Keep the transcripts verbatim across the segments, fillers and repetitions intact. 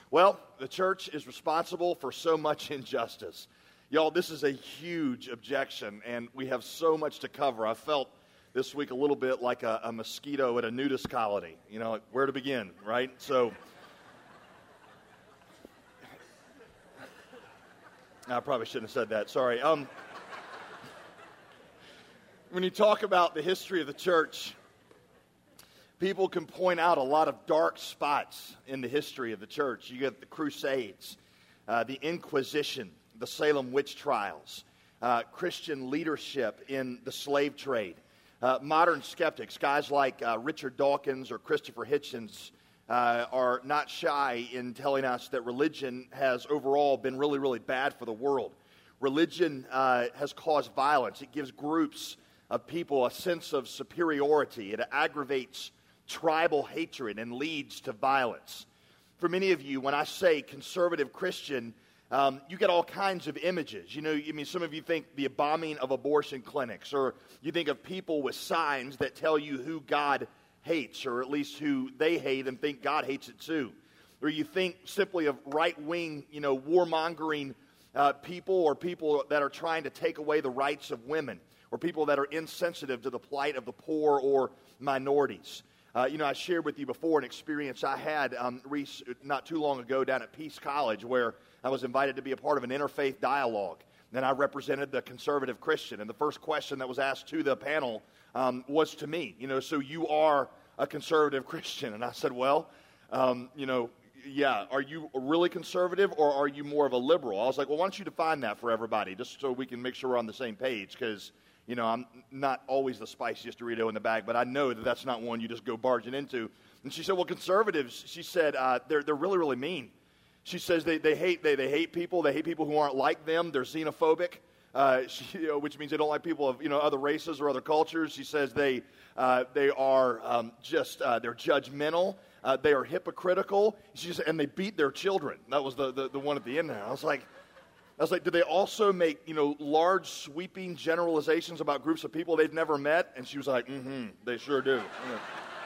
Well, the church is responsible for so much injustice. Y'all, this is a huge objection, and we have so much to cover. I felt this week a little bit like a, a mosquito at a nudist colony. You know, like where to begin, right? So, I probably shouldn't have said that. Sorry. Um, when you talk about the history of the church, people can point out a lot of dark spots in the history of the church. You get the Crusades, uh, the Inquisition, the Salem witch trials, uh, Christian leadership in the slave trade, uh, modern skeptics, guys like uh, Richard Dawkins or Christopher Hitchens uh, are not shy in telling us that religion has overall been really, really bad for the world. Religion uh, has caused violence. It gives groups of people a sense of superiority. It aggravates tribal hatred and leads to violence. For many of you, when I say conservative Christian, um, you get all kinds of images. You know, I mean, some of you think the bombing of abortion clinics, or you think of people with signs that tell you who God hates, or at least who they hate and think God hates it too. Or you think simply of right-wing, you know, warmongering uh, people, or people that are trying to take away the rights of women, or people that are insensitive to the plight of the poor or minorities. Uh, you know, I shared with you before an experience I had um, not too long ago down at Peace College, where I was invited to be a part of an interfaith dialogue. And I represented the conservative Christian. And the first question that was asked to the panel um, was to me, you know, so you are a conservative Christian. And I said, well, um, you know, yeah, are you really conservative, or are you more of a liberal? I was like, well, why don't you define that for everybody, just so we can make sure we're on the same page, because you know, I'm not always the spiciest Dorito in the bag, but I know that that's not one you just go barging into. And she said, well, conservatives, she said, uh, they're they're really, really mean. She says they, they hate they, they hate people. They hate people who aren't like them. They're xenophobic, uh, she, you know, which means they don't like people of, you know, other races or other cultures. She says they uh, they are um, just, uh, they're judgmental. Uh, they are hypocritical. She said, and they beat their children. That was the, the, the one at the end there. I was like, I was like, do they also make, you know, large, sweeping generalizations about groups of people they've never met? And she was like, mm-hmm, they sure do. Yeah.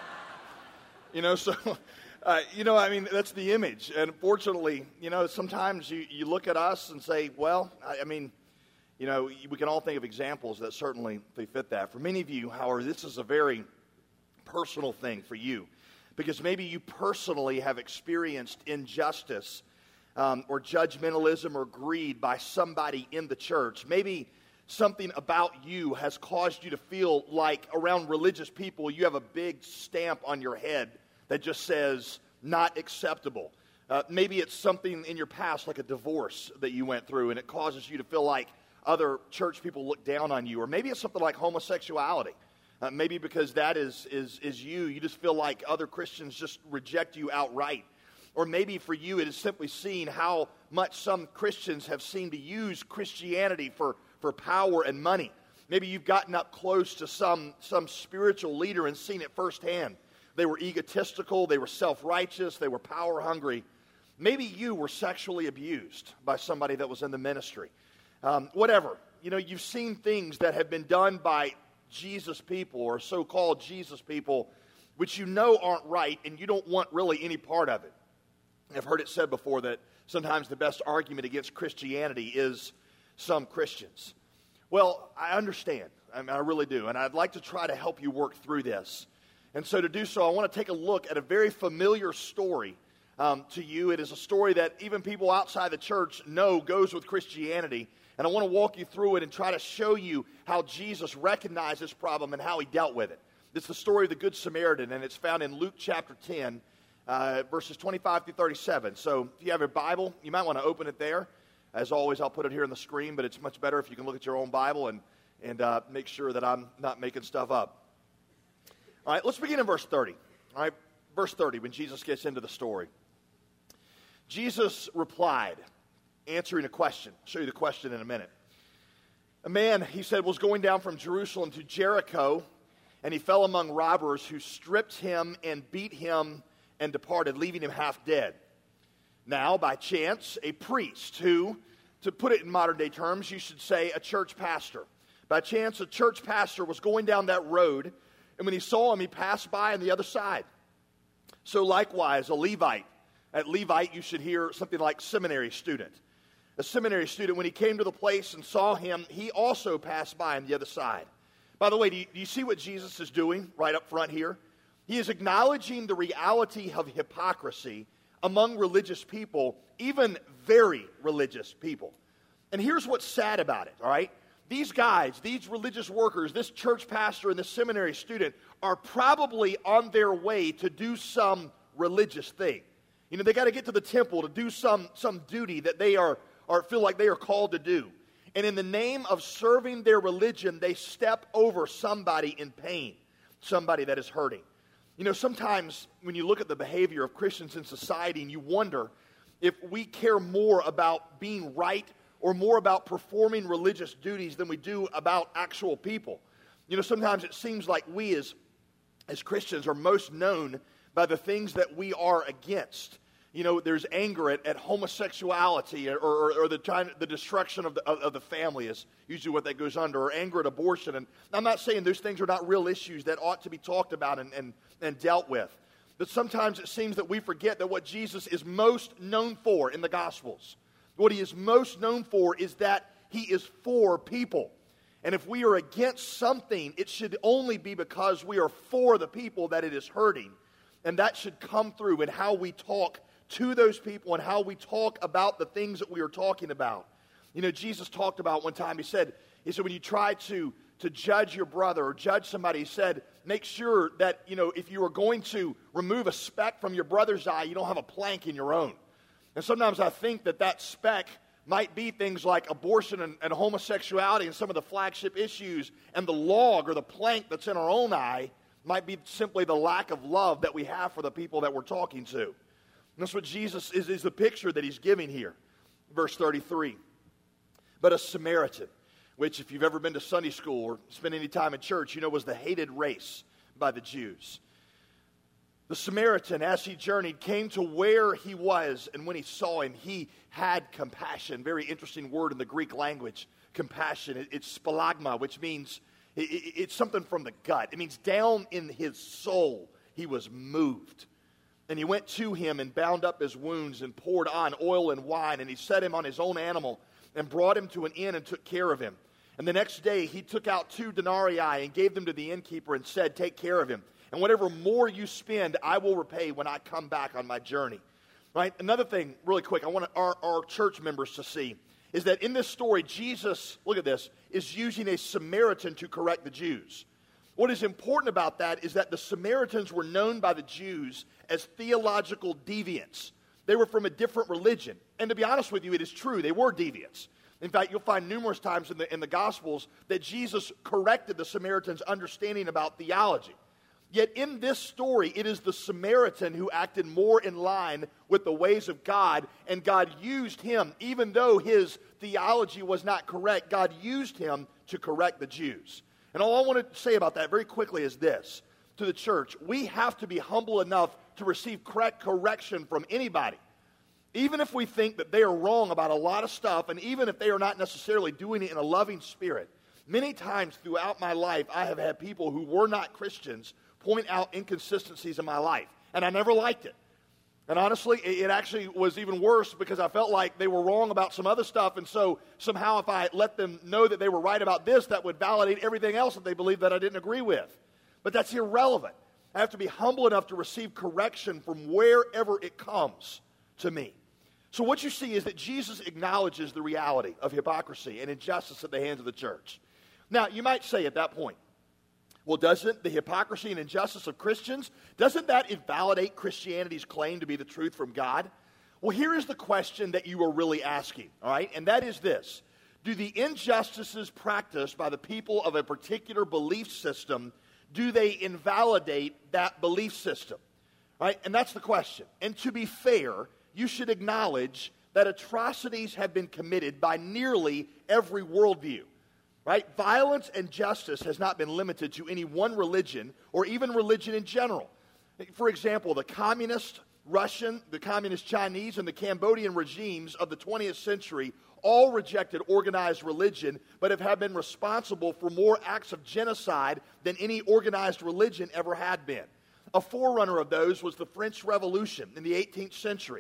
You know, so, uh, you know, I mean, that's the image. And unfortunately, you know, sometimes you, you look at us and say, well, I, I mean, you know, we can all think of examples that certainly they fit that. For many of you, however, this is a very personal thing for you, because maybe you personally have experienced injustice Um, or judgmentalism or greed by somebody in the church. Maybe something about you has caused you to feel like around religious people you have a big stamp on your head that just says not acceptable. Uh, maybe it's something in your past, like a divorce that you went through, and it causes you to feel like other church people look down on you. Or maybe it's something like homosexuality. Uh, maybe because that is, is, is you, you just feel like other Christians just reject you outright. Or maybe for you it is simply seeing how much some Christians have seemed to use Christianity for, for power and money. Maybe you've gotten up close to some, some spiritual leader and seen it firsthand. They were egotistical, they were self-righteous, they were power-hungry. Maybe you were sexually abused by somebody that was in the ministry. Um, whatever. You know, you've seen things that have been done by Jesus people, or so-called Jesus people, which you know aren't right, and you don't want really any part of it. I've heard it said before that sometimes the best argument against Christianity is some Christians. Well, I understand. I mean, I really do. And I'd like to try to help you work through this. And so to do so, I want to take a look at a very familiar story um, to you. It is a story that even people outside the church know goes with Christianity. And I want to walk you through it and try to show you how Jesus recognized this problem and how he dealt with it. It's the story of the Good Samaritan, and it's found in Luke chapter ten. Uh, verses twenty-five through thirty-seven. So if you have your Bible, you might want to open it there. As always, I'll put it here on the screen, but it's much better if you can look at your own Bible and, and uh, make sure that I'm not making stuff up. All right, let's begin in verse thirty. All right, verse thirty, when Jesus gets into the story. Jesus replied, answering a question. I'll show you the question in a minute. A man, he said, was going down from Jerusalem to Jericho, and he fell among robbers who stripped him and beat him and departed, leaving him half dead. Now, by chance, a priest who, to put it in modern day terms, you should say a church pastor. By chance, a church pastor was going down that road, and when he saw him, he passed by on the other side. So likewise, a Levite, At Levite, you should hear something like seminary student. A seminary student, when he came to the place and saw him, he also passed by on the other side. By the way, do you, do you see what Jesus is doing right up front here? He is acknowledging the reality of hypocrisy among religious people, even very religious people. And here's what's sad about it, all right? These guys, these religious workers, this church pastor and this seminary student are probably on their way to do some religious thing. You know, they got to get to the temple to do some, some duty that they are, or feel like they are called to do. And in the name of serving their religion, they step over somebody in pain, somebody that is hurting. You know, sometimes when you look at the behavior of Christians in society and you wonder if we care more about being right or more about performing religious duties than we do about actual people. You know, sometimes it seems like we as, as Christians are most known by the things that we are against. You know, there's anger at, at homosexuality or, or, or the, trying, the destruction of the, of, of the family is usually what that goes under, or anger at abortion. And I'm not saying those things are not real issues that ought to be talked about and, and, and dealt with. But sometimes it seems that we forget that what Jesus is most known for in the Gospels, what he is most known for is that he is for people. And if we are against something, it should only be because we are for the people that it is hurting. And that should come through in how we talk to those people and how we talk about the things that we are talking about. You know, Jesus talked about one time, he said, he said, when you try to, to judge your brother or judge somebody, he said, make sure that, you know, if you are going to remove a speck from your brother's eye, you don't have a plank in your own. And sometimes I think that that speck might be things like abortion and, and homosexuality and some of the flagship issues, and the log or the plank that's in our own eye might be simply the lack of love that we have for the people that we're talking to. And that's what Jesus is, is the picture that he's giving here. Verse thirty-three. But a Samaritan, which if you've ever been to Sunday school or spent any time in church, you know was the hated race by the Jews. The Samaritan, as he journeyed, came to where he was, and when he saw him, he had compassion. Very interesting word in the Greek language, compassion. It, it's spalagma, which means it, it, it's something from the gut. It means down in his soul, he was moved. And he went to him and bound up his wounds and poured on oil and wine, and he set him on his own animal and brought him to an inn and took care of him. And the next day he took out two denarii and gave them to the innkeeper and said, take care of him. And whatever more you spend, I will repay when I come back on my journey. Right? Another thing, really quick, I want our, our church members to see is that in this story, Jesus, look at this, is using a Samaritan to correct the Jews. What is important about that is that the Samaritans were known by the Jews as theological deviants. They were from a different religion. And to be honest with you, it is true, they were deviants. In fact, you'll find numerous times in the, in the Gospels that Jesus corrected the Samaritans' understanding about theology. Yet in this story, it is the Samaritan who acted more in line with the ways of God, and God used him, even though his theology was not correct, God used him to correct the Jews. And all I want to say about that very quickly is this, to the church, we have to be humble enough to receive correct correction from anybody. Even if we think that they are wrong about a lot of stuff, and even if they are not necessarily doing it in a loving spirit. Many times throughout my life, I have had people who were not Christians point out inconsistencies in my life, and I never liked it. And honestly, it actually was even worse because I felt like they were wrong about some other stuff, and so somehow if I let them know that they were right about this, that would validate everything else that they believed that I didn't agree with. But that's irrelevant. I have to be humble enough to receive correction from wherever it comes to me. So what you see is that Jesus acknowledges the reality of hypocrisy and injustice at the hands of the church. Now, you might say at that point, well, doesn't the hypocrisy and injustice of Christians, doesn't that invalidate Christianity's claim to be the truth from God? Well, here is the question that you are really asking, all right? And that is this. Do the injustices practiced by the people of a particular belief system, do they invalidate that belief system? All right? And that's the question. And to be fair, you should acknowledge that atrocities have been committed by nearly every worldview. Right? Violence and justice has not been limited to any one religion or even religion in general. For example, the communist Russian, the communist Chinese, and the Cambodian regimes of the twentieth century all rejected organized religion, but have, have been responsible for more acts of genocide than any organized religion ever had been. A forerunner of those was the French Revolution in the eighteenth century,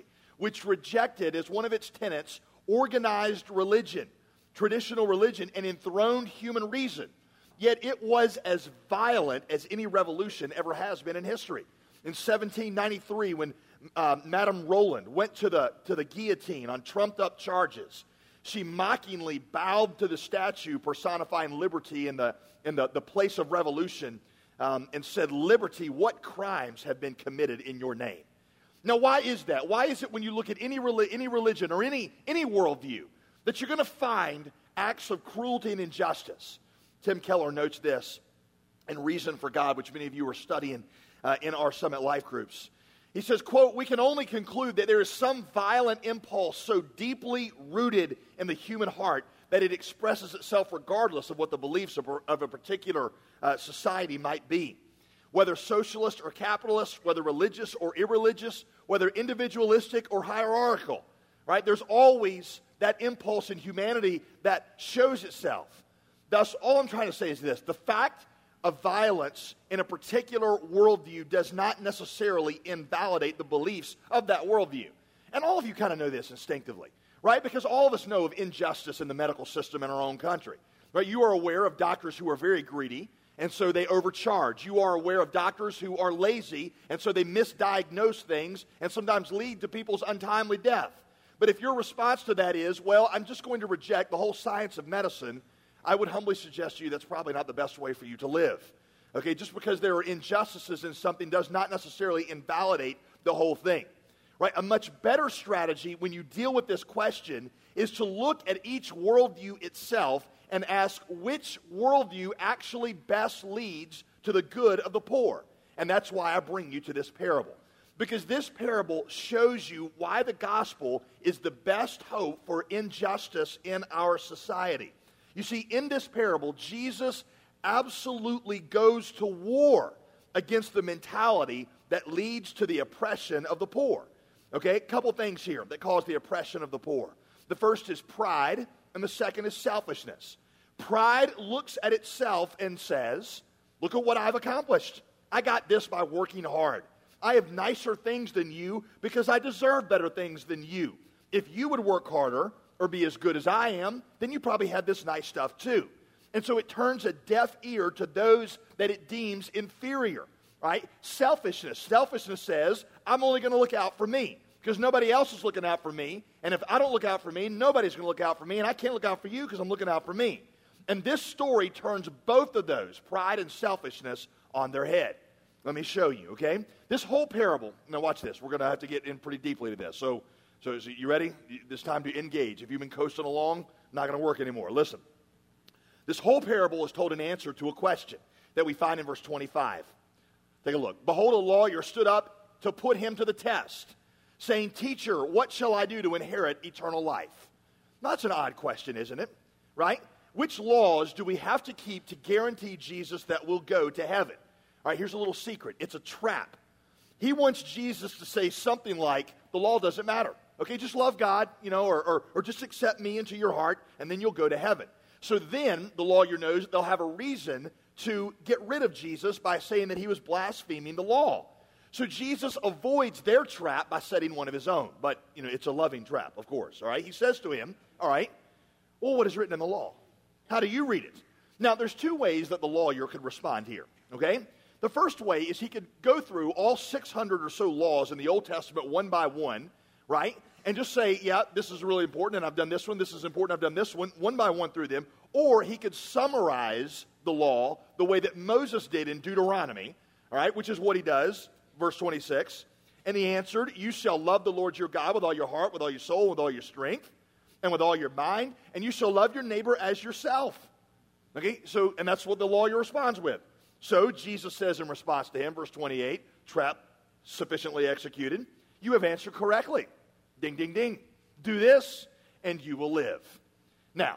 which rejected as one of its tenets organized religion, traditional religion, and enthroned human reason. Yet it was as violent as any revolution ever has been in history. In seventeen ninety-three, when uh, Madame Roland went to the, to the guillotine on trumped-up charges, she mockingly bowed to the statue personifying liberty in the, in the, the place of revolution um, and said, "Liberty, what crimes have been committed in your name?" Now, why is that? Why is it when you look at any, any religion or any, any worldview that you're going to find acts of cruelty and injustice? Tim Keller notes this in Reason for God, which many of you are studying uh, in our Summit Life groups. He says, quote, "We can only conclude that there is some violent impulse so deeply rooted in the human heart that it expresses itself regardless of what the beliefs of, of a particular uh, society might be. Whether socialist or capitalist, whether religious or irreligious, whether individualistic or hierarchical, right? There's always that impulse in humanity that shows itself. Thus, all I'm trying to say is this: the fact of violence in a particular worldview does not necessarily invalidate the beliefs of that worldview." And all of you kind of know this instinctively, right? Because all of us know of injustice in the medical system in our own country, right? You are aware of doctors who are very greedy, and so they overcharge. You are aware of doctors who are lazy, and so they misdiagnose things and sometimes lead to people's untimely death. But if your response to that is, well, I'm just going to reject the whole science of medicine, I would humbly suggest to you that's probably not the best way for you to live. Okay, just because there are injustices in something does not necessarily invalidate the whole thing. Right? A much better strategy when you deal with this question is to look at each worldview itself and ask which worldview actually best leads to the good of the poor. And that's why I bring you to this parable. Because this parable shows you why the gospel is the best hope for injustice in our society. You see, in this parable, Jesus absolutely goes to war against the mentality that leads to the oppression of the poor. Okay, a couple things here that cause the oppression of the poor. The first is pride, and the second is selfishness. Pride looks at itself and says, "Look at what I've accomplished. I got this by working hard. I have nicer things than you because I deserve better things than you. If you would work harder or be as good as I am, then you probably had this nice stuff too." And so it turns a deaf ear to those that it deems inferior, right? Selfishness. Selfishness says, I'm only going to look out for me because nobody else is looking out for me. And if I don't look out for me, nobody's going to look out for me. And I can't look out for you because I'm looking out for me. And this story turns both of those, pride and selfishness, on their head. Let me show you, okay? This whole parable, now watch this. We're going to have to get in pretty deeply to this. So, so, so you ready? It's time to engage. If you've been coasting along, not going to work anymore. Listen. This whole parable is told in answer to a question that we find in verse twenty-five. Take a look. "Behold, a lawyer stood up to put him to the test, saying, 'Teacher, what shall I do to inherit eternal life?'" Now, that's an odd question, isn't it? Right? Which laws do we have to keep to guarantee Jesus that we'll go to heaven? All right, here's a little secret. It's a trap. He wants Jesus to say something like, the law doesn't matter. Okay, just love God, you know, or, or, or just accept me into your heart, and then you'll go to heaven. So then, the lawyer knows they'll have a reason to get rid of Jesus by saying that he was blaspheming the law. So Jesus avoids their trap by setting one of his own. But, you know, it's a loving trap, of course, all right? He says to him, all right, well, what is written in the law? How do you read it? Now, there's two ways that the lawyer could respond here, okay? The first way is he could go through all six hundred or so laws in the Old Testament one by one, right? And just say, yeah, this is really important, and I've done this one, this is important, I've done this one, one by one through them. Or he could summarize the law the way that Moses did in Deuteronomy, all right, which is what he does, verse twenty-six. And he answered, "You shall love the Lord your God with all your heart, with all your soul, with all your strength, and with all your mind, and you shall love your neighbor as yourself." Okay, so, and that's what the lawyer responds with. So Jesus says in response to him, verse twenty-eight, trap sufficiently executed, "You have answered correctly." Ding, ding, ding. "Do this, and you will live." Now,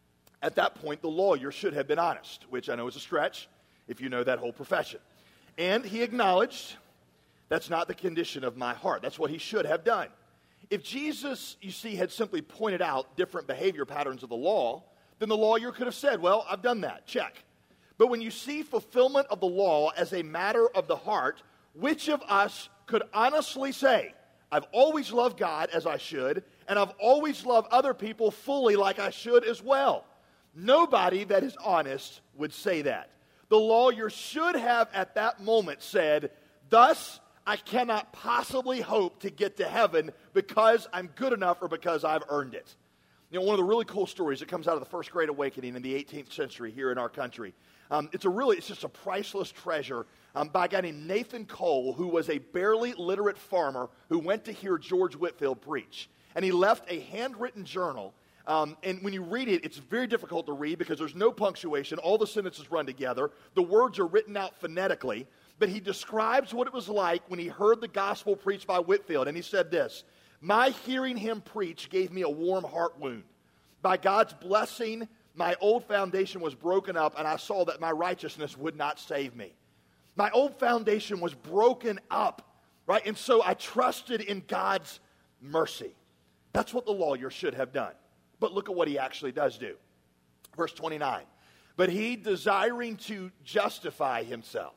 at that point, the lawyer should have been honest, which I know is a stretch if you know that whole profession. And he acknowledged, that's not the condition of my heart. That's what he should have done. If Jesus, you see, had simply pointed out different behavior patterns of the law, then the lawyer could have said, well, I've done that, check. But when you see fulfillment of the law as a matter of the heart, which of us could honestly say, I've always loved God as I should, and I've always loved other people fully like I should as well. Nobody that is honest would say that. The lawyer should have at that moment said, thus, I cannot possibly hope to get to heaven because I'm good enough or because I've earned it. You know, one of the really cool stories that comes out of the First Great Awakening in the eighteenth century here in our country. Um, it's a really, it's just a priceless treasure um, by a guy named Nathan Cole, who was a barely literate farmer who went to hear George Whitefield preach. And he left a handwritten journal. Um, and when you read it, it's very difficult to read because there's no punctuation. All the sentences run together. The words are written out phonetically. But he describes what it was like when he heard the gospel preached by Whitefield. And he said this, my hearing him preach gave me a warm heart wound. By God's blessing, my old foundation was broken up, and I saw that my righteousness would not save me. My old foundation was broken up, right? And so I trusted in God's mercy. That's what the lawyer should have done. But look at what he actually does do. Verse twenty-nine. But he, desiring to justify himself.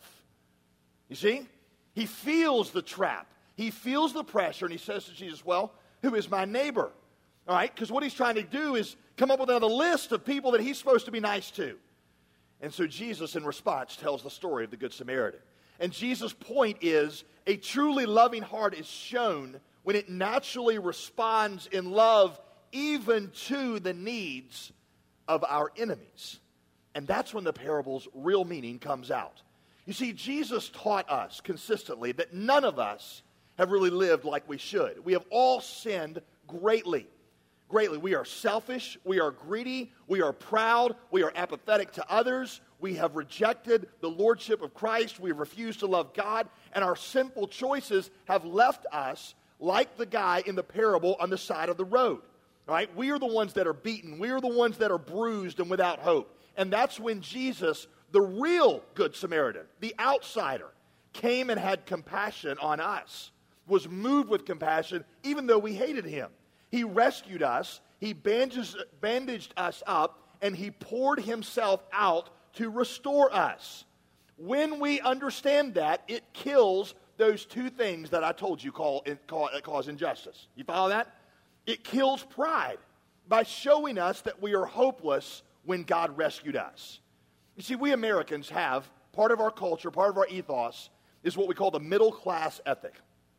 You see? He feels the trap. He feels the pressure, and he says to Jesus, well, who is my neighbor? All right? Because what he's trying to do is come up with another list of people that he's supposed to be nice to. And so Jesus, in response, tells the story of the Good Samaritan. And Jesus' point is, a truly loving heart is shown when it naturally responds in love even to the needs of our enemies. And that's when the parable's real meaning comes out. You see, Jesus taught us consistently that none of us have really lived like we should. We have all sinned greatly. Greatly. We are selfish, we are greedy, we are proud, we are apathetic to others, we have rejected the lordship of Christ, we have refused to love God, and our sinful choices have left us like the guy in the parable on the side of the road. All right? We are the ones that are beaten, we are the ones that are bruised and without hope. And that's when Jesus, the real Good Samaritan, the outsider, came and had compassion on us, was moved with compassion even though we hated him. He rescued us, he bandaged, bandaged us up, and he poured himself out to restore us. When we understand that, it kills those two things that I told you call, call, cause injustice. You follow that? It kills pride by showing us that we are hopeless when God rescued us. You see, we Americans have, part of our culture, part of our ethos, is what we call the middle class ethic.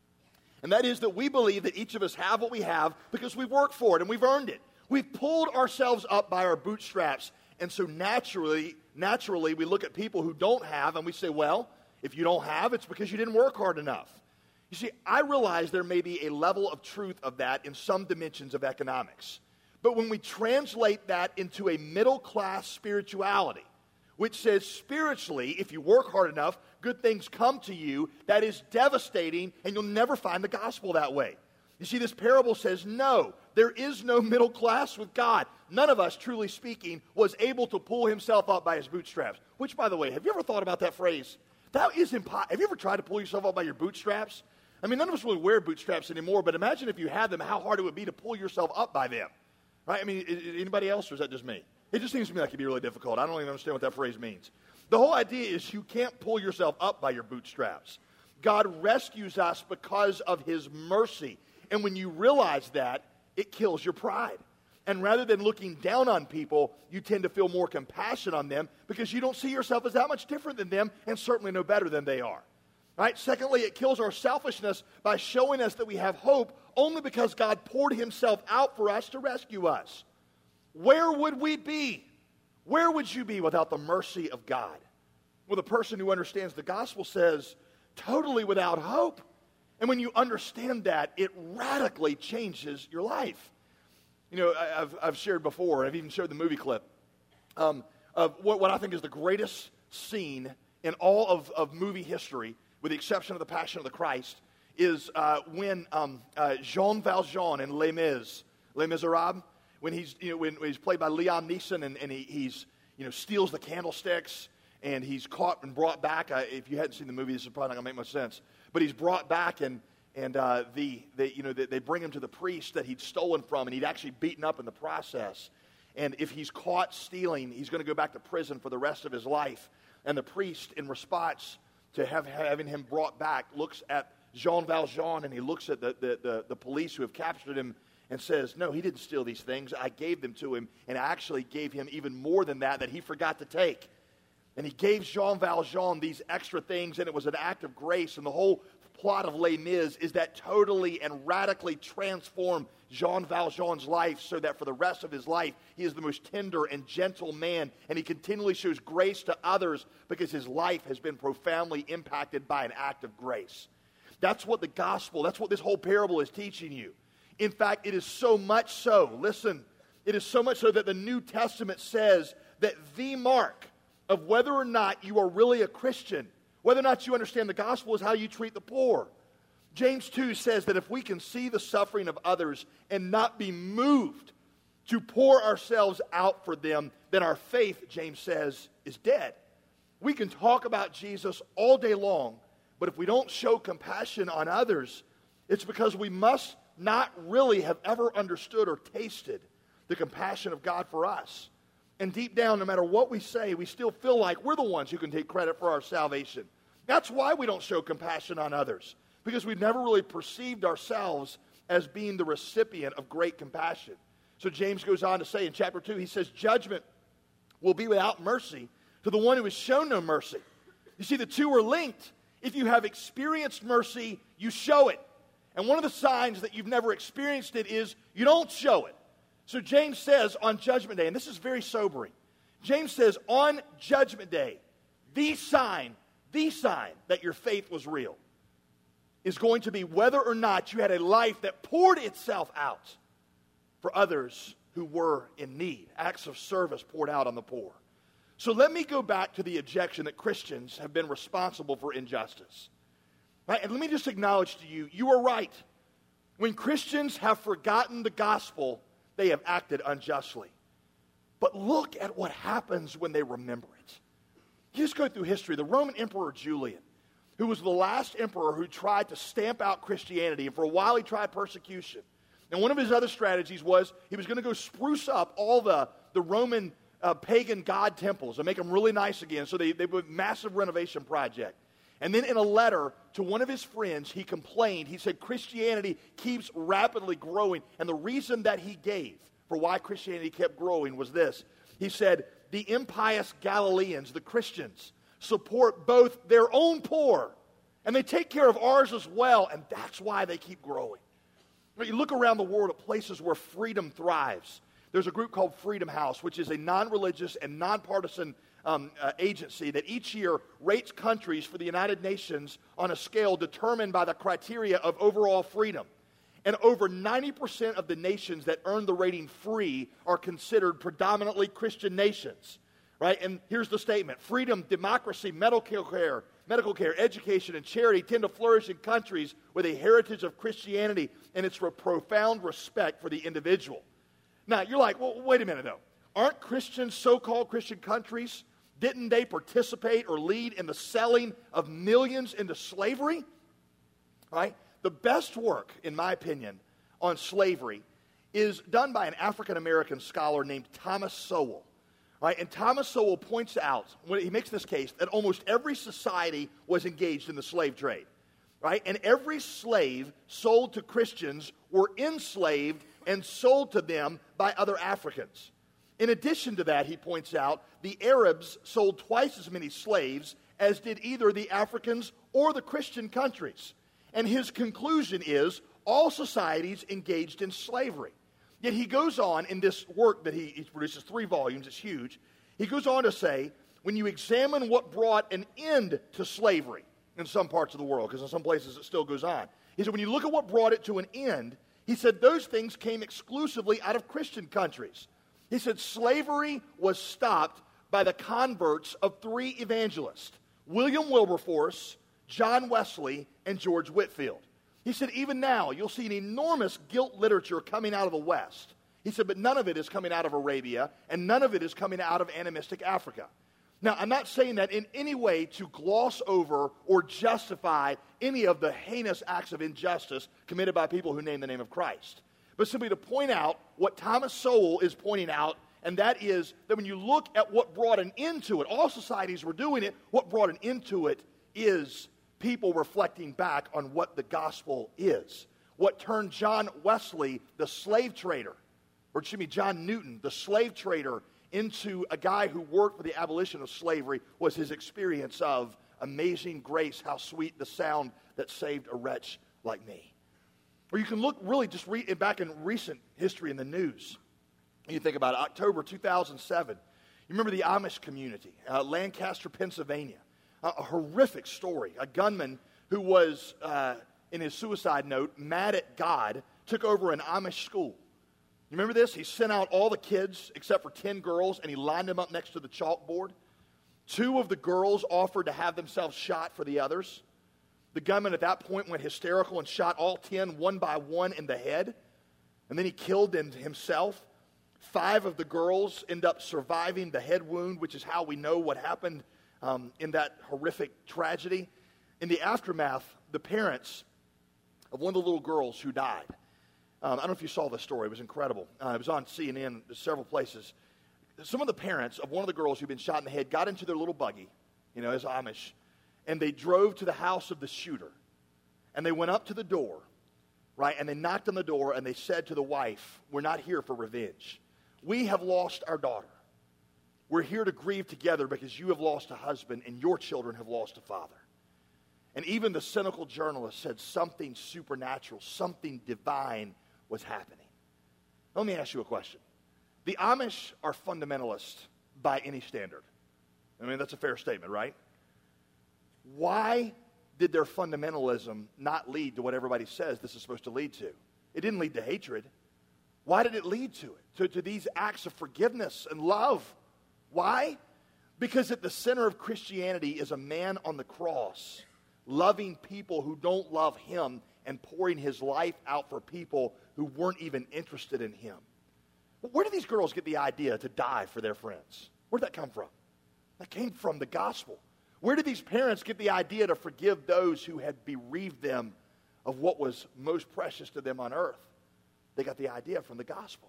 And that is that we believe that each of us have what we have because we've worked for it and we've earned it. We've pulled ourselves up by our bootstraps. And so naturally, naturally, we look at people who don't have and we say, well, if you don't have, it's because you didn't work hard enough. You see, I realize there may be a level of truth of that in some dimensions of economics. But when we translate that into a middle class spirituality, which says spiritually, if you work hard enough, good things come to you, that is devastating, and you'll never find the gospel that way. You see, this parable says, no, there is no middle class with God. None of us, truly speaking, was able to pull himself up by his bootstraps. Which, by the way, have you ever thought about that phrase? That is impossible. Have you ever tried to pull yourself up by your bootstraps? I mean, none of us really wear bootstraps anymore, but imagine if you had them, how hard it would be to pull yourself up by them. Right? I mean, anybody else, or is that just me? It just seems to me like it'd be really difficult. I don't even understand what that phrase means. The whole idea is you can't pull yourself up by your bootstraps. God rescues us because of his mercy. And when you realize that, it kills your pride. And rather than looking down on people, you tend to feel more compassion on them because you don't see yourself as that much different than them and certainly no better than they are. Right? Secondly, it kills our selfishness by showing us that we have hope only because God poured himself out for us to rescue us. Where would we be? Where would you be without the mercy of God? Well, the person who understands the gospel says, totally without hope. And when you understand that, it radically changes your life. You know, I, I've, I've shared before, I've even shared the movie clip, um, of what, what I think is the greatest scene in all of, of movie history, with the exception of the Passion of the Christ, is uh, when um, uh, Jean Valjean in Les Mis, Les Miserables, when he's, you know, when, when he's played by Liam Neeson, and, and he he's, you know, steals the candlesticks, and he's caught and brought back. Uh, if you hadn't seen the movie, this is probably not going to make much sense. But he's brought back, and and uh, the they you know they, they bring him to the priest that he'd stolen from, and he'd actually beaten up in the process. And if he's caught stealing, he's going to go back to prison for the rest of his life. And the priest, in response to have having him brought back, looks at Jean Valjean, and he looks at the, the, the, the police who have captured him and says, no, he didn't steal these things. I gave them to him, and I actually gave him even more than that that he forgot to take. And he gave Jean Valjean these extra things, and it was an act of grace. And the whole plot of Les Mis is that totally and radically transformed Jean Valjean's life so that for the rest of his life, he is the most tender and gentle man, and he continually shows grace to others because his life has been profoundly impacted by an act of grace. That's what the gospel, that's what this whole parable is teaching you. In fact, it is so much so, listen, it is so much so that the New Testament says that the mark of whether or not you are really a Christian, whether or not you understand the gospel, is how you treat the poor. James two says that if we can see the suffering of others and not be moved to pour ourselves out for them, then our faith, James says, is dead. We can talk about Jesus all day long, but if we don't show compassion on others, it's because we must not really have ever understood or tasted the compassion of God for us. And deep down, no matter what we say, we still feel like we're the ones who can take credit for our salvation. That's why we don't show compassion on others, because we've never really perceived ourselves as being the recipient of great compassion. So James goes on to say in chapter two, he says, judgment will be without mercy to the one who has shown no mercy. You see, the two are linked. If you have experienced mercy, you show it. And one of the signs that you've never experienced it is you don't show it. So James says on Judgment Day, and this is very sobering, James says on Judgment Day, the sign, the sign that your faith was real is going to be whether or not you had a life that poured itself out for others who were in need. Acts of service poured out on the poor. So let me go back to the objection that Christians have been responsible for injustice. Right? And let me just acknowledge to you, you are right. When Christians have forgotten the gospel, they have acted unjustly. But look at what happens when they remember it. You just go through history. The Roman Emperor Julian, who was the last emperor who tried to stamp out Christianity, and for a while he tried persecution. And one of his other strategies was he was going to go spruce up all the, the Roman uh, pagan god temples and make them really nice again. So they, they did a massive renovation project. And then in a letter to one of his friends, he complained. He said Christianity keeps rapidly growing. And the reason that he gave for why Christianity kept growing was this. He said, the impious Galileans, the Christians, support both their own poor, and they take care of ours as well, and that's why they keep growing. When you look around the world at places where freedom thrives. There's a group called Freedom House, which is a non-religious and nonpartisan Um, uh, agency that each year rates countries for the United Nations on a scale determined by the criteria of overall freedom. And over ninety percent of the nations that earn the rating free are considered predominantly Christian nations. Right? And here's the statement. Freedom, democracy, medical care, medical care, education, and charity tend to flourish in countries with a heritage of Christianity and its profound respect for the individual. Now, you're like, well, wait a minute, though. Aren't Christians, so-called Christian countries, didn't they participate or lead in the selling of millions into slavery? Right? The best work, in my opinion, on slavery is done by an African-American scholar named Thomas Sowell. Right? And Thomas Sowell points out, when he makes this case, that almost every society was engaged in the slave trade. Right? And every slave sold to Christians were enslaved and sold to them by other Africans. In addition to that, he points out, the Arabs sold twice as many slaves as did either the Africans or the Christian countries. And his conclusion is, all societies engaged in slavery. Yet he goes on in this work that he, he produces, three volumes, it's huge. He goes on to say, when you examine what brought an end to slavery in some parts of the world, because in some places it still goes on. He said, when you look at what brought it to an end, he said those things came exclusively out of Christian countries. He said slavery was stopped by the converts of three evangelists, William Wilberforce, John Wesley, and George Whitefield. He said even now you'll see an enormous guilt literature coming out of the West. He said, but none of it is coming out of Arabia, and none of it is coming out of animistic Africa. Now, I'm not saying that in any way to gloss over or justify any of the heinous acts of injustice committed by people who name the name of Christ, but simply to point out what Thomas Sowell is pointing out, and that is that when you look at what brought an end to it, all societies were doing it, what brought an end to it is people reflecting back on what the gospel is. What turned John Wesley, the slave trader, or excuse me, John Newton, the slave trader, into a guy who worked for the abolition of slavery was his experience of amazing grace, how sweet the sound that saved a wretch like me. Or you can look really just read back in recent history in the news. You think about it, October two thousand seven. You remember the Amish community, uh, Lancaster, Pennsylvania. Uh, a horrific story. A gunman who was, uh, in his suicide note, mad at God, took over an Amish school. You remember this? He sent out all the kids except for ten girls, and he lined them up next to the chalkboard. Two of the girls offered to have themselves shot for the others. The gunman at that point went hysterical and shot all ten one by one in the head. And then he killed them himself. Five of the girls end up surviving the head wound, which is how we know what happened um, in that horrific tragedy. In the aftermath, the parents of one of the little girls who died, um, I don't know if you saw this story. It was incredible. Uh, it was on C N N, several places. Some of the parents of one of the girls who'd been shot in the head got into their little buggy, you know, as Amish, and they drove to the house of the shooter. And they went up to the door, right, and they knocked on the door, and they said to the wife, "We're not here for revenge. We have lost our daughter. We're here to grieve together because you have lost a husband and your children have lost a father." And even the cynical journalist said something supernatural, something divine was happening. Let me ask you a question. The Amish are fundamentalists by any standard. I mean, that's a fair statement, right? Why did their fundamentalism not lead to what everybody says this is supposed to lead to? It didn't lead to hatred. Why did it lead to it? To, to these acts of forgiveness and love. Why? Because at the center of Christianity is a man on the cross, loving people who don't love him and pouring his life out for people who weren't even interested in him. Where did these girls get the idea to die for their friends? Where did that come from? That came from the gospel. Where did these parents get the idea to forgive those who had bereaved them of what was most precious to them on earth? They got the idea from the gospel.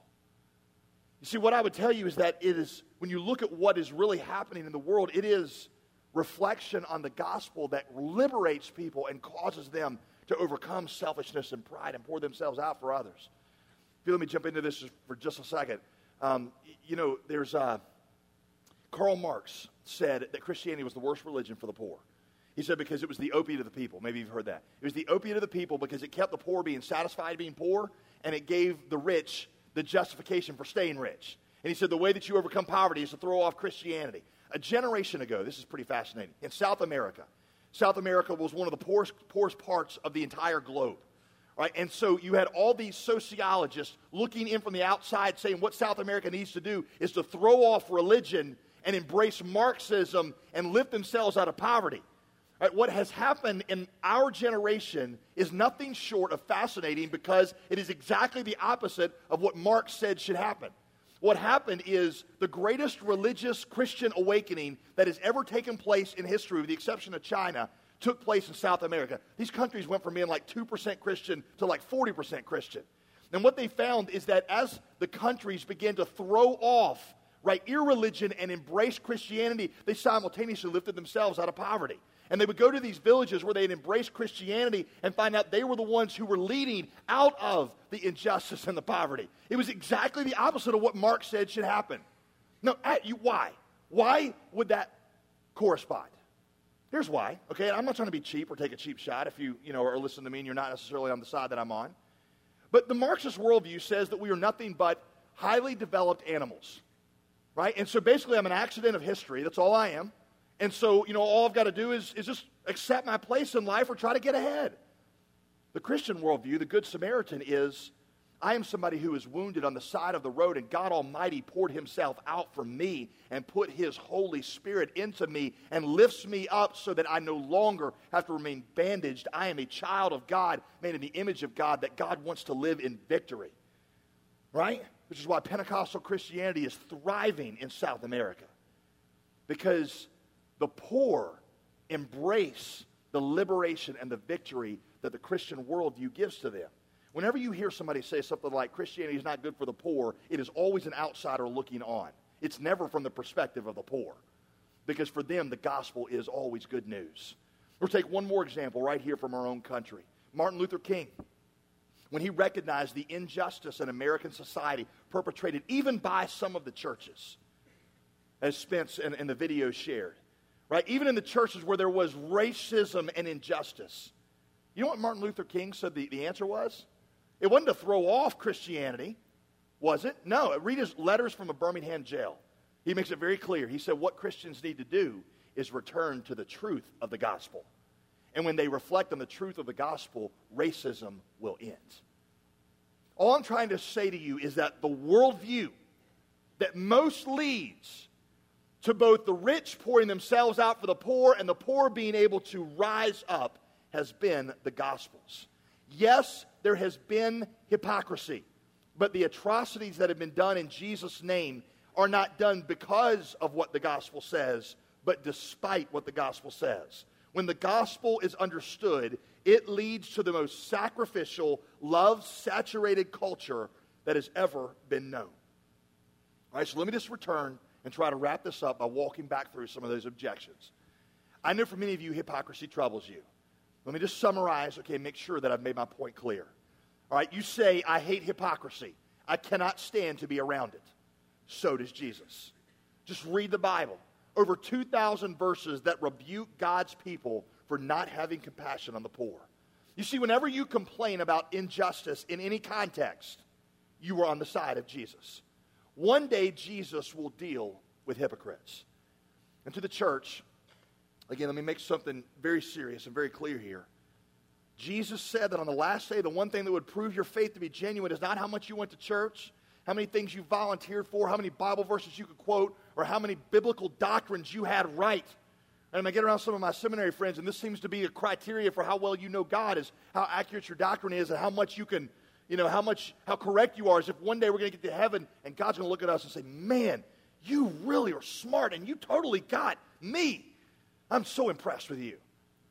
You see, what I would tell you is that it is, when you look at what is really happening in the world, it is reflection on the gospel that liberates people and causes them to overcome selfishness and pride and pour themselves out for others. If you let me jump into this for just a second. Um, you know, there's uh, Karl Marx said that Christianity was the worst religion for the poor. He said because it was the opiate of the people. Maybe you've heard that. It was the opiate of the people because it kept the poor being satisfied being poor, and it gave the rich the justification for staying rich. And he said the way that you overcome poverty is to throw off Christianity. A generation ago, this is pretty fascinating, in South America, South America was one of the poorest, poorest parts of the entire globe. Right? And so you had all these sociologists looking in from the outside saying what South America needs to do is to throw off religion and embrace Marxism and lift themselves out of poverty. Right, what has happened in our generation is nothing short of fascinating because it is exactly the opposite of what Marx said should happen. What happened is the greatest religious Christian awakening that has ever taken place in history, with the exception of China, took place in South America. These countries went from being like two percent Christian to like forty percent Christian. And what they found is that as the countries began to throw off, right, irreligion and embrace Christianity, they simultaneously lifted themselves out of poverty. And they would go to these villages where they had embraced Christianity and find out they were the ones who were leading out of the injustice and the poverty. It was exactly the opposite of what Marx said should happen. No, at you, why? Why would that correspond? Here's why, okay? I'm not trying to be cheap or take a cheap shot if you, you know, are listening to me and you're not necessarily on the side that I'm on. But the Marxist worldview says that we are nothing but highly developed animals, right? And so basically I'm an accident of history. That's all I am. And so, you know, all I've got to do is, is just accept my place in life or try to get ahead. The Christian worldview, the Good Samaritan, is I am somebody who is wounded on the side of the road, and God Almighty poured himself out for me and put his Holy Spirit into me and lifts me up so that I no longer have to remain bandaged. I am a child of God, made in the image of God, that God wants to live in victory. Right? Which is why Pentecostal Christianity is thriving in South America. Because the poor embrace the liberation and the victory that the Christian worldview gives to them. Whenever you hear somebody say something like Christianity is not good for the poor, it is always an outsider looking on. It's never from the perspective of the poor. Because for them, the gospel is always good news. Or take one more example right here from our own country. Martin Luther King, when he recognized the injustice in American society perpetrated even by some of the churches, as Spence in, in the video shared, right? Even in the churches where there was racism and injustice. You know what Martin Luther King said the, the answer was? It wasn't to throw off Christianity, was it? No, read his letters from a Birmingham jail. He makes it very clear. He said what Christians need to do is return to the truth of the gospel. And when they reflect on the truth of the gospel, racism will end. All I'm trying to say to you is that the worldview that most leads to both the rich pouring themselves out for the poor and the poor being able to rise up has been the Gospels. Yes, there has been hypocrisy, but the atrocities that have been done in Jesus' name are not done because of what the Gospel says, but despite what the Gospel says. When the Gospel is understood, it leads to the most sacrificial, love-saturated culture that has ever been known. All right, so let me just return and try to wrap this up by walking back through some of those objections. I know for many of you, hypocrisy troubles you. Let me just summarize, okay, make sure that I've made my point clear. All right, you say, I hate hypocrisy. I cannot stand to be around it. So does Jesus. Just read the Bible. Over two thousand verses that rebuke God's people for not having compassion on the poor. You see, whenever you complain about injustice in any context, you are on the side of Jesus. One day, Jesus will deal with hypocrites. And to the church, again, let me make something very serious and very clear here. Jesus said that on the last day, the one thing that would prove your faith to be genuine is not how much you went to church, how many things you volunteered for, how many Bible verses you could quote, or how many biblical doctrines you had right. And I get around some of my seminary friends, and this seems to be a criteria for how well you know God, is how accurate your doctrine is and how much you can, you know, how much, how correct you are, as if one day we're going to get to heaven and God's going to look at us and say, man, you really are smart and you totally got me. I'm so impressed with you.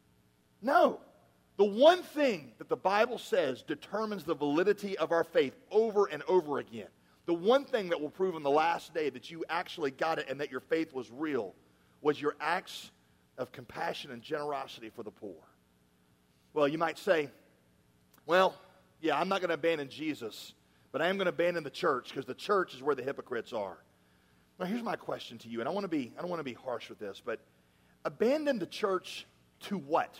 No. The one thing that the Bible says determines the validity of our faith over and over again, the one thing that will prove on the last day that you actually got it and that your faith was real, was your acts of compassion and generosity for the poor. Well, you might say, well, yeah, I'm not going to abandon Jesus, but I am going to abandon the church because the church is where the hypocrites are. Now, here's my question to you, and I want to be, I don't want to be harsh with this, but abandon the church to what?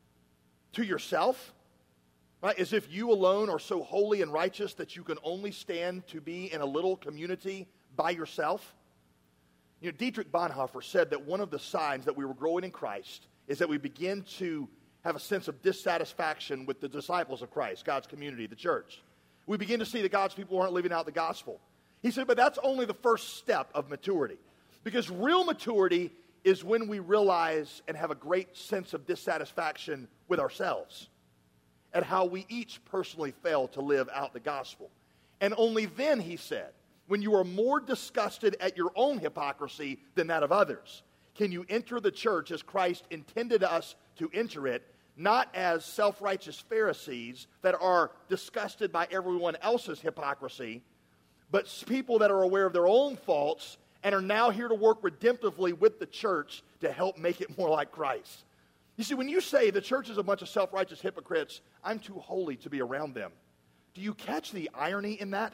To yourself? Right? As if you alone are so holy and righteous that you can only stand to be in a little community by yourself? You know, Dietrich Bonhoeffer said that one of the signs that we were growing in Christ is that we begin to have a sense of dissatisfaction with the disciples of Christ, God's community, the church. We begin to see that God's people aren't living out the gospel. He said, but that's only the first step of maturity. Because real maturity is when we realize and have a great sense of dissatisfaction with ourselves at how we each personally fail to live out the gospel. And only then, he said, when you are more disgusted at your own hypocrisy than that of others, can you enter the church as Christ intended us to enter it, not as self-righteous Pharisees that are disgusted by everyone else's hypocrisy, but people that are aware of their own faults and are now here to work redemptively with the church to help make it more like Christ. You see, when you say the church is a bunch of self-righteous hypocrites, I'm too holy to be around them, do you catch the irony in that?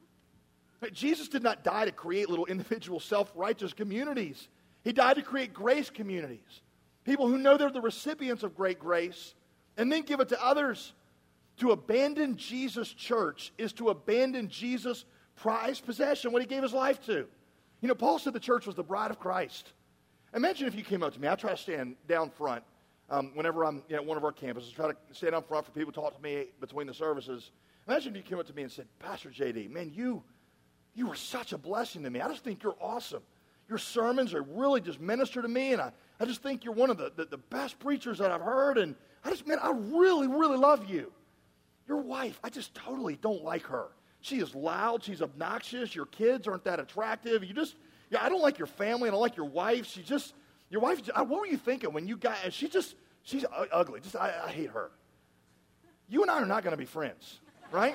Jesus did not die to create little individual self-righteous communities. He died to create grace communities. People who know they're the recipients of great grace and then give it to others. To abandon Jesus' church is to abandon Jesus' prized possession, what he gave his life to. You know, Paul said the church was the bride of Christ. Imagine if you came up to me. I try to stand down front um, whenever I'm you know, at one of our campuses. I try to stand up front for people to talk to me between the services. Imagine if you came up to me and said, Pastor J D, man, you, you were such a blessing to me. I just think you're awesome. Your sermons are really just minister to me, and I, I just think you're one of the, the, the best preachers that I've heard, and I just, man, I really, really love you. Your wife, I just totally don't like her. She is loud. She's obnoxious. Your kids aren't that attractive. You just, yeah, I don't like your family. I don't like your wife. She just, your wife, what were you thinking when you got, she just, she's ugly. Just, I, I hate her. You and I are not going to be friends, right?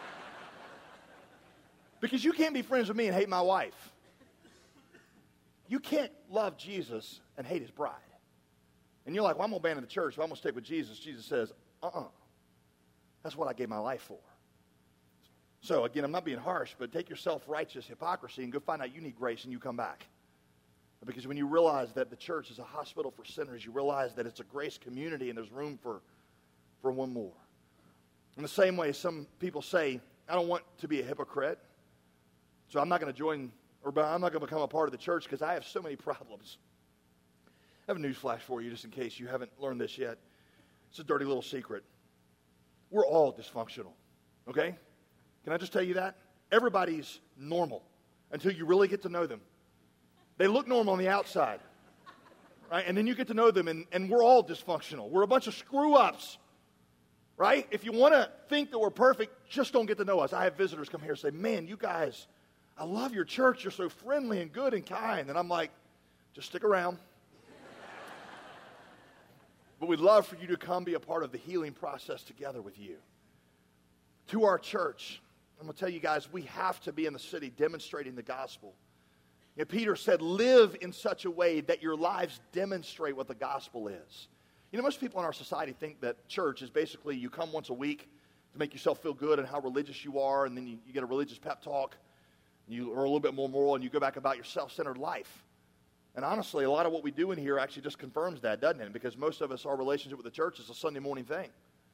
Because you can't be friends with me and hate my wife. You can't love Jesus and hate his bride. And you're like, well, I'm going to abandon the church, so I'm going to stick with Jesus. Jesus says, uh-uh. That's what I gave my life for. So, again, I'm not being harsh, but take your self-righteous hypocrisy and go find out you need grace and you come back. Because when you realize that the church is a hospital for sinners, you realize that it's a grace community and there's room for, for one more. In the same way, some people say, I don't want to be a hypocrite, so I'm not going to join, or I'm not going to become a part of the church because I have so many problems. I have a news flash for you just in case you haven't learned this yet. It's a dirty little secret. We're all dysfunctional, okay? Can I just tell you that? Everybody's normal until you really get to know them. They look normal on the outside, right? And then you get to know them, and, and we're all dysfunctional. We're a bunch of screw-ups, right? If you want to think that we're perfect, just don't get to know us. I have visitors come here and say, man, you guys, I love your church. You're so friendly and good and kind. And I'm like, just stick around. But we'd love for you to come be a part of the healing process together with you. To our church, I'm going to tell you guys, we have to be in the city demonstrating the gospel. You know, Peter said, live in such a way that your lives demonstrate what the gospel is. You know, most people in our society think that church is basically you come once a week to make yourself feel good and how religious you are, and then you, you get a religious pep talk, you are a little bit more moral, and you go back about your self-centered life. And honestly, a lot of what we do in here actually just confirms that, doesn't it? Because most of us, our relationship with the church is a Sunday morning thing.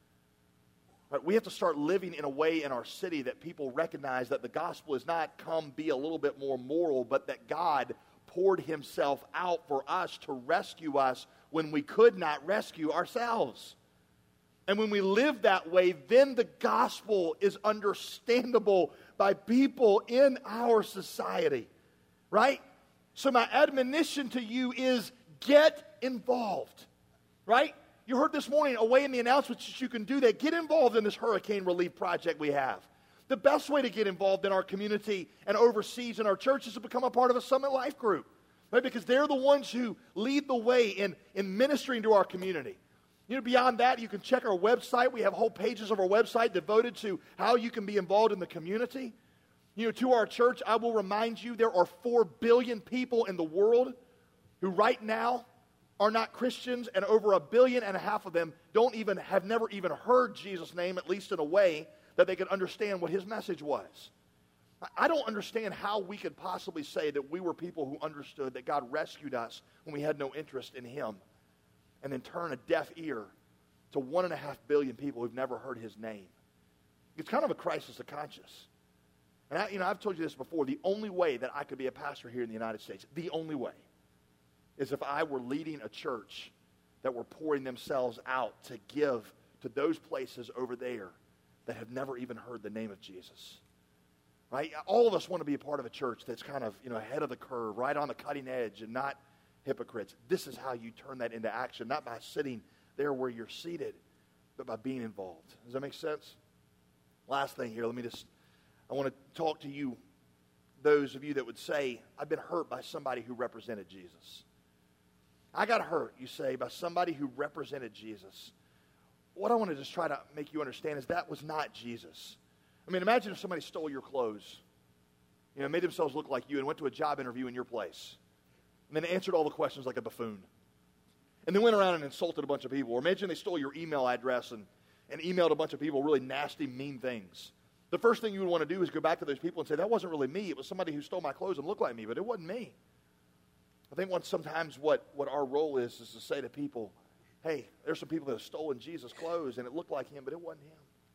Right? We have to start living in a way in our city that people recognize that the gospel is not come be a little bit more moral, but that God poured himself out for us to rescue us when we could not rescue ourselves. And when we live that way, then the gospel is understandable by people in our society. Right? So my admonition to you is get involved. Right? You heard this morning, away in the announcements that you can do that. Get involved in this hurricane relief project we have. The best way to get involved in our community and overseas in our church is to become a part of a Summit Life group. Right? Because they're the ones who lead the way in, in ministering to our community. You know, beyond that, you can check our website. We have whole pages of our website devoted to how you can be involved in the community. You know, to our church, I will remind you there are four billion people in the world who right now are not Christians, and over a billion and a half of them don't even have never even heard Jesus' name, at least in a way that they could understand what his message was. I don't understand how we could possibly say that we were people who understood that God rescued us when we had no interest in him, and then turn a deaf ear to one and a half billion people who've never heard his name. It's kind of a crisis of conscience. And I, you know, I've told you this before. The only way that I could be a pastor here in the United States, the only way, is if I were leading a church that were pouring themselves out to give to those places over there that have never even heard the name of Jesus. Right? All of us want to be a part of a church that's kind of, you know, ahead of the curve, right on the cutting edge, and not hypocrites. This is how you turn that into action, not by sitting there where you're seated, but by being involved. Does that make sense? Last thing here, let me just, I want to talk to you, those of you that would say, I've been hurt by somebody who represented Jesus. I got hurt, you say, by somebody who represented Jesus. What I want to just try to make you understand is that was not Jesus. I mean, imagine if somebody stole your clothes, you know, made themselves look like you and went to a job interview in your place, and then answered all the questions like a buffoon, and then went around and insulted a bunch of people. Or imagine they stole your email address and, and emailed a bunch of people really nasty, mean things. The first thing you would want to do is go back to those people and say, that wasn't really me. It was somebody who stole my clothes and looked like me, but it wasn't me. I think what, sometimes what, what our role is is to say to people, hey, there's some people that have stolen Jesus' clothes, and it looked like him, but it wasn't him.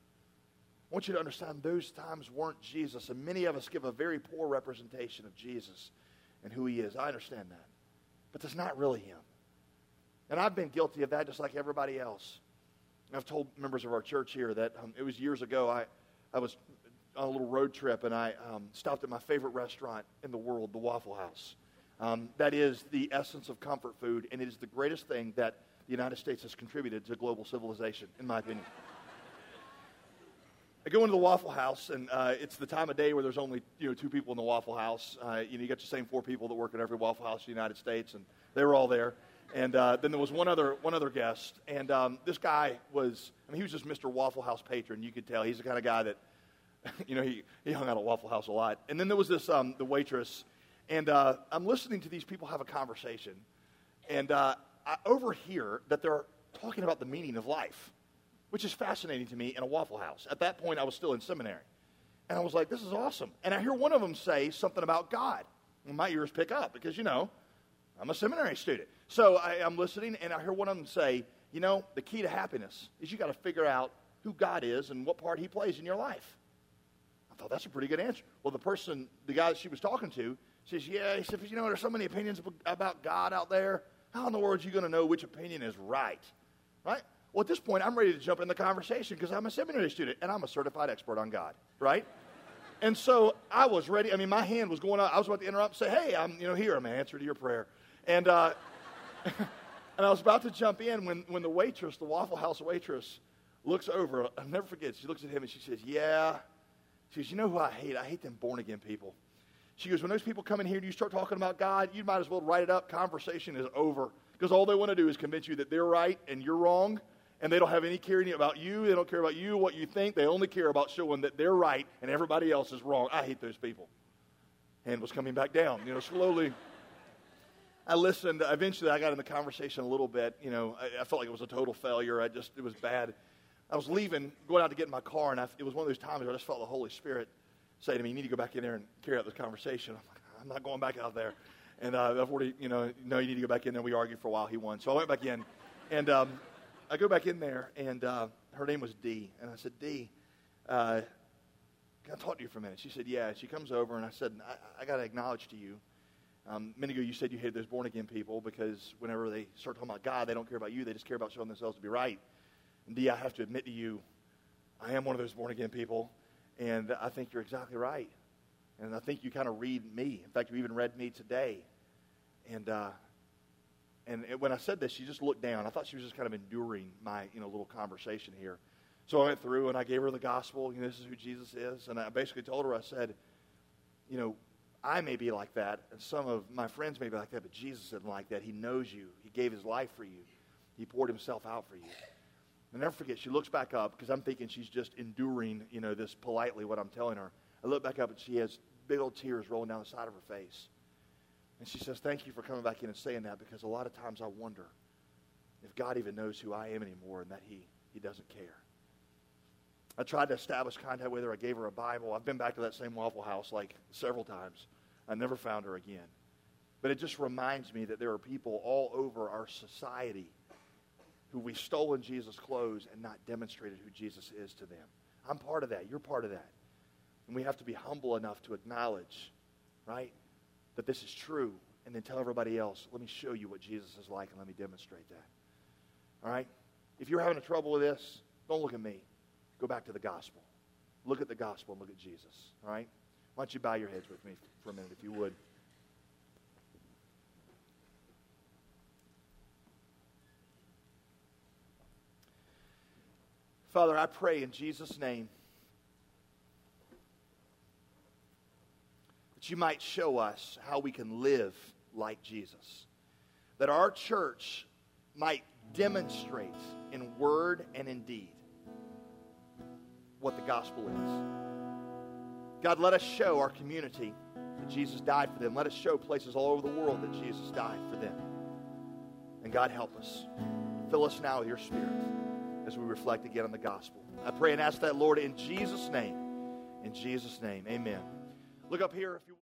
I want you to understand those times weren't Jesus, and many of us give a very poor representation of Jesus and who he is. I understand that. But that's not really him. And I've been guilty of that just like everybody else. I've told members of our church here that um, it was years ago, I, I was on a little road trip, and I um, stopped at my favorite restaurant in the world, the Waffle House. Um, that is the essence of comfort food, and it is the greatest thing that the United States has contributed to global civilization, in my opinion. I go into the Waffle House, and uh, it's the time of day where there's only you know two people in the Waffle House. Uh, you know, you got the same four people that work at every Waffle House in the United States, and they were all there. And uh, then there was one other one other guest, and um, this guy was, I mean, he was just Mister Waffle House patron. You could tell he's the kind of guy that, you know, he, he hung out at Waffle House a lot. And then there was this um, the waitress, and uh, I'm listening to these people have a conversation, and uh, I overhear that they're talking about the meaning of life, which is fascinating to me in a Waffle House. At that point, I was still in seminary. And I was like, this is awesome. And I hear one of them say something about God. And my ears pick up because, you know, I'm a seminary student. So I, I'm listening, and I hear one of them say, you know, the key to happiness is you got to figure out who God is and what part he plays in your life. I thought, that's a pretty good answer. Well, the person, the guy that she was talking to, says, yeah, he said, you know, there's so many opinions about God out there. How in the world are you going to know which opinion is right? Right? Well, at this point, I'm ready to jump in the conversation because I'm a seminary student, and I'm a certified expert on God, right? And so I was ready. I mean, my hand was going up. I was about to interrupt and say, hey, I'm, you know, here, I'm an answer to your prayer. And uh, and I was about to jump in when, when the waitress, the Waffle House waitress, looks over. I'll never forget. She looks at him and she says, yeah. She goes, you know who I hate? I hate them born-again people. She goes, when those people come in here and you start talking about God, you might as well write it up. Conversation is over. Because all they want to do is convince you that they're right and you're wrong. And they don't have any caring about you. They don't care about you, what you think. They only care about showing that they're right and everybody else is wrong. I hate those people. Hand was coming back down, you know, slowly. I listened. Eventually, I got in the conversation a little bit. You know, I, I felt like it was a total failure. I just, it was bad. I was leaving, going out to get in my car, and I, it was one of those times where I just felt the Holy Spirit say to me, you need to go back in there and carry out this conversation. I'm like, I'm not going back out there. And uh, I've already, you know, no, you need to go back in there. We argued for a while. He won. So I went back in, and um, I go back in there, and uh, her name was Dee. And I said, Dee, uh, can I talk to you for a minute? She said, yeah. And she comes over, and I said, I, I got to acknowledge to you. Um, a minute ago, you said you hated those born-again people because whenever they start talking about God, they don't care about you. They just care about showing themselves to be right. And Dee, I have to admit to you, I am one of those born-again people, and I think you're exactly right. And I think you kind of read me. In fact, you even read me today. And uh, and it, when I said this, she just looked down. I thought she was just kind of enduring my, you know, little conversation here. So I went through and I gave her the gospel. You know, this is who Jesus is. And I basically told her, I said, you know, I may be like that, and some of my friends may be like that, but Jesus isn't like that. He knows you. He gave his life for you. He poured himself out for you. I'll never forget, she looks back up, because I'm thinking she's just enduring, you know, this politely, what I'm telling her. I look back up, and she has big old tears rolling down the side of her face. And she says, thank you for coming back in and saying that, because a lot of times I wonder if God even knows who I am anymore and that he, he doesn't care. I tried to establish contact with her. I gave her a Bible. I've been back to that same Waffle House like several times. I never found her again. But it just reminds me that there are people all over our society who we've stolen Jesus' clothes and not demonstrated who Jesus is to them. I'm part of that. You're part of that. And we have to be humble enough to acknowledge, right, that this is true, and then tell everybody else, let me show you what Jesus is like, and let me demonstrate that. All right? If you're having a trouble with this, don't look at me. Go back to the gospel. Look at the gospel and look at Jesus. All right? Why don't you bow your heads with me for a minute, if you would. Father, I pray in Jesus' name that you might show us how we can live like Jesus. That our church might demonstrate in word and in deed what the gospel is. God, let us show our community that Jesus died for them. Let us show places all over the world that Jesus died for them. And God, help us. Fill us now with your Spirit as we reflect again on the gospel. I pray and ask that, Lord, in Jesus' name. In Jesus' name, amen. Look up here if you